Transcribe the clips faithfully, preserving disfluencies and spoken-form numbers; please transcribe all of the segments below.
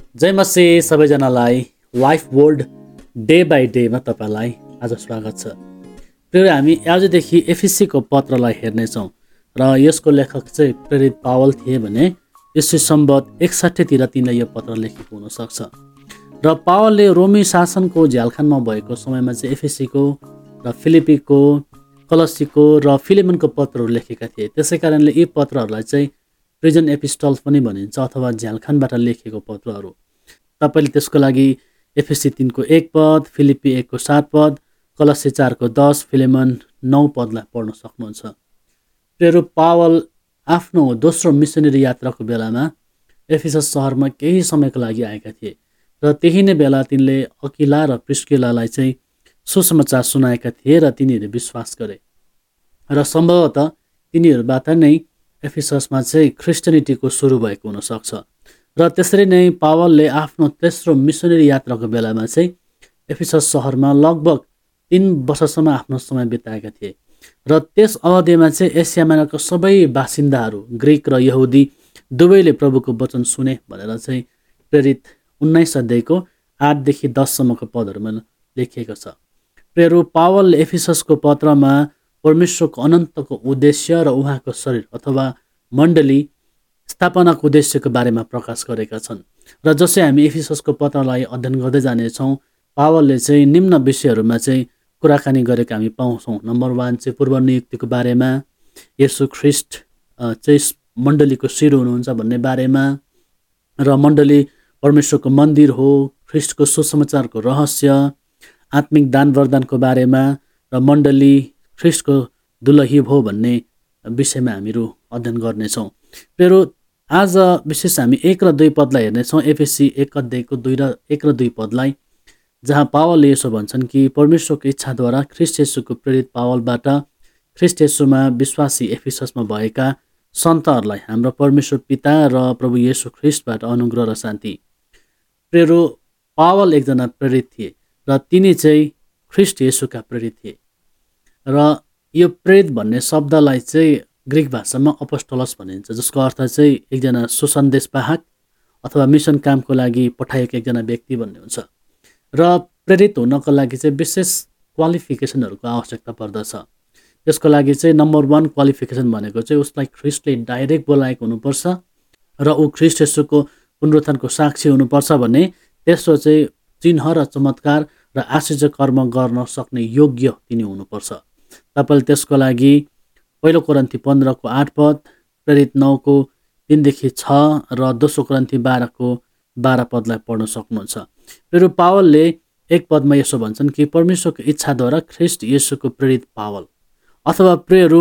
जय मसी सबैजनालाई life world day by डेमा तपाईँलाई आज स्वागत छ। प्रिय हामी आजदेखि एफिसीको पत्रलाई हेर्नेछौँ र यसको लेखक चाहिँ प्रेरित पावल थिए भने ईस्वी सम्वत एकसट्ठीतिर तिनले यो पत्र लेखेको हुनसक्छ। र पावलले रोमी शासनको झ्यालखानमा भएको समयमा चाहिँ एफिसीको र फिलिपीको, कलसीको र फिलेमनको पत्रहरू लेखेका थिए। त्यसै कारणले यी पत्रहरूलाई चाहिँ प्रिजन एपिस्टल्स पनि भनिन्छ अथवा झ्यालखानबाट लेखेको पत्रहरू। तपाईँले त्यसको लागि एफएसी तिनको एक पद, फिलिपी एकको सात पद, कलसी चारको दस, फिलेमन नौ पदलाई पढ्न सक्नुहुन्छ। प्रेरित पावल आफ्नो दोस्रो मिसनरी यात्राको बेलामा एफिसस सहरमा केही समयको लागि आएका थिए र त्यही नै बेला तिनले अकिला र प्रिस्किलालाई चाहिँ सुसमाचार सुनाएका थिए र तिनीहरूले विश्वास गरे र सम्भवतः तिनीहरूबाट नै एफिससमा चाहिँ क्रिस्चियनिटीको सुरु भएको हुनसक्छ। र त्यसरी नै पावलले आफ्नो तेस्रो मिसनरी यात्राको बेलामा चाहिँ एफिसस सहरमा लगभग तिन वर्षसम्म आफ्नो समय बिताएका थिए र त्यस अवधिमा चाहिँ एसिया माइनरका सबै बासिन्दाहरू ग्रिक र यहुदी दुवैले प्रभुको वचन सुने भनेर चाहिँ प्रेरित उन्नाइस अध्यायको आठदेखि दससम्मको पदहरूमा लेखिएको छ। प्रेरित पावलले एफिससको पत्रमा परमेश्वरको अनन्तको उद्देश्य र उहाँको शरीर अथवा मण्डली स्थापनाको उद्देश्यको बारेमा प्रकाश गरेका छन्। र जसै हामी एफिससको पत्रलाई अध्ययन गर्दै जानेछौँ, पावलले चाहिँ निम्न विषयहरूमा चाहिँ कुराकानी गरेको हामी पाउँछौँ। नम्बर वान चाहिँ पूर्व नियुक्तिको बारेमा, येशू ख्रिस्ट चाहिँ मण्डलीको शिर हुनुहुन्छ भन्ने बारेमा, र मण्डली परमेश्वरको मन्दिर हो, ख्रिस्टको सुसमाचारको रहस्य, आत्मिक दान वरदानको बारेमा र मण्डली ख्रिस्टको दुलही हो भन्ने विषयमा हामीहरू अध्ययन गर्नेछौँ। प्रेरो आज विशेष हामी एक र दुई पदलाई हेर्नेछौँ। एफएसी एक अध्यायको दुई र एक र दुई पदलाई, जहाँ पावलले यसो भन्छन् कि परमेश्वरको इच्छाद्वारा ख्रिस्ट येशूको प्रेरित पावलबाट ख्रिस्ट येशूमा विश्वासी एफिससमा भएका सन्तहरूलाई हाम्रो परमेश्वर पिता र प्रभु येशू ख्रिस्टबाट अनुग्रह र शान्ति। प्रेरो पावल एकजना प्रेरित थिए र तिनी चाहिँ ख्रिस्ट येशूका प्रेरित थिए र यो प्रेरित भन्ने शब्दलाई चाहिँ ग्रिक भाषामा अपोस्टलस भनिन्छ, जसको अर्थ चाहिँ एकजना सुसन्देशवाहक अथवा मिसन कामको लागि पठाएको एकजना व्यक्ति भन्ने हुन्छ। र प्रेरित हुनको लागि चाहिँ विशेष क्वालिफिकेसनहरूको आवश्यकता पर्दछ। त्यसको लागि चाहिँ नम्बर वान क्वालिफिकेसन भनेको चाहिँ उसलाई ख्रिस्टले डाइरेक्ट बोलाएको हुनुपर्छ र ऊ ख्रिस्ट येशूको पुनरुत्थानको साक्षी हुनुपर्छ भने तेस्रो चाहिँ चिन्ह र चमत्कार र आश्चर्य कर्म गर्न सक्ने योग्य तिनी हुनुपर्छ। तपाईँले त्यसको लागि पहिलो कोरिन्थी पन्ध्रको आठ पद, प्रेरित नौको तिनदेखि छ र दोस्रो कोरिन्थी बाह्रको बाह्र पदलाई पढ्न सक्नुहुन्छ। प्रेरित पावलले एक पदमा यसो भन्छन् कि परमेश्वरको इच्छाद्वारा ख्रिस्ट येशूको प्रेरित पावल अथवा प्रेरू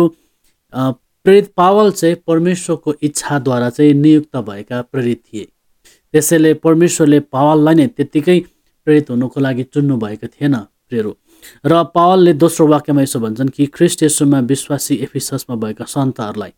प्रेरित पावल चाहिँ परमेश्वरको इच्छाद्वारा चाहिँ नियुक्त भएका प्रेरित थिए। त्यसैले परमेश्वरले पावललाई नै त्यत्तिकै प्रेरित हुनुको लागि चुन्नु भएको थिएन प्रेरू। र पावलले दोस्रो वाक्यमा यसो भन्छन् कि ख्रिस्ट येशूमा विश्वासी एफिससमा भएका सन्तहरूलाई।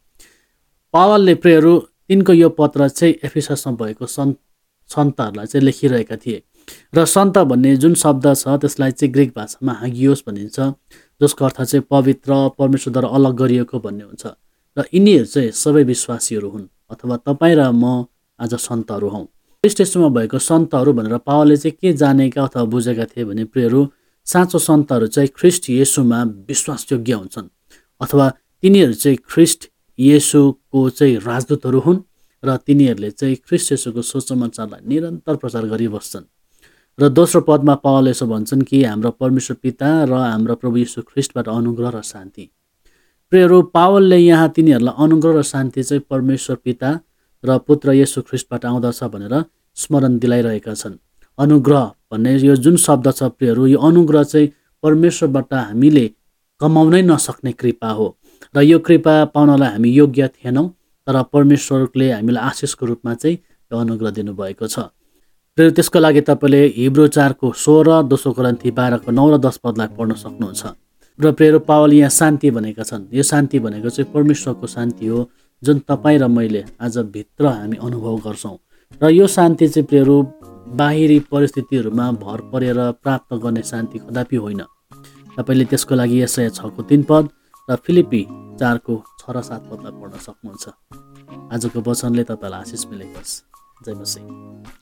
पावलले प्रेरू तिनको यो पत्र चाहिँ एफिससमा भएको सन्त सन्तहरूलाई चाहिँ लेखिरहेका थिए र सन्त भन्ने जुन शब्द छ त्यसलाई चाहिँ ग्रिक भाषामा हागियोस भनिन्छ, जसको अर्थ चाहिँ पवित्र, परमेश्वरद्वारा अलग गरिएको भन्ने हुन्छ। र यिनीहरू चाहिँ सबै विश्वासीहरू हुन् अथवा तपाईँ र म आज सन्तहरू हौँ। ख्रिस्ट येशूमा भएको सन्तहरू भनेर पावलले चाहिँ के जानेका अथवा बुझेका थिए भने प्रेरू साँचो सन्तहरू चाहिँ ख्रिस्ट येशूमा विश्वासयोग्य हुन्छन् अथवा तिनीहरू चाहिँ ख्रिस्ट येशूको चाहिँ राजदूतहरू हुन् र तिनीहरूले चाहिँ ख्रिस्ट येशूको सुसमाचारलाई निरन्तर प्रचार गरिबस्छन्। र दोस्रो पदमा पावल यसो भन्छन् कि हाम्रो परमेश्वर पिता र हाम्रो प्रभु येशू ख्रिस्टबाट अनुग्रह र शान्ति। प्रेरू पावलले यहाँ तिनीहरूलाई अनुग्रह र शान्ति चाहिँ परमेश्वर पिता र पुत्र येशू ख्रिस्टबाट आउँदछ भनेर स्मरण दिलाइरहेका छन्। अनुग्रह भन्ने यो जुन शब्द छ प्रियहरू, यो अनुग्रह चाहिँ परमेश्वरबाट हामीले कमाउनै नसक्ने कृपा हो र यो कृपा पाउनलाई हामी योग्य थिएनौँ, तर परमेश्वरले हामीलाई आशिषको रूपमा चाहिँ यो अनुग्रह दिनुभएको छ। प्रिय त्यसको लागि तपाईँले हिब्रू चारको सोह्र, दोस्रो कोरिन्थी बाह्रको नौ र दस पदलाई पढ्न सक्नुहुन्छ। र प्रिय पावल यहाँ शान्ति भनेका छन्। यो शान्ति भनेको चाहिँ परमेश्वरको शान्ति हो जुन तपाईँ र मैले आज भित्र हामी अनुभव गर्छौँ। र यो शान्ति चाहिँ प्रियहरू बाहिरी परिस्थितिहरूमा भर परेर प्राप्त गर्ने शान्ति कदापि होइन। तपाईँले त्यसको लागि यसाया छको तीन पद र फिलिपी चारको छ र सात पदलाई पढ्न सक्नुहुन्छ। आजको वचनले तपाईँलाई आशिष मिलेको होस्। जय मसीह।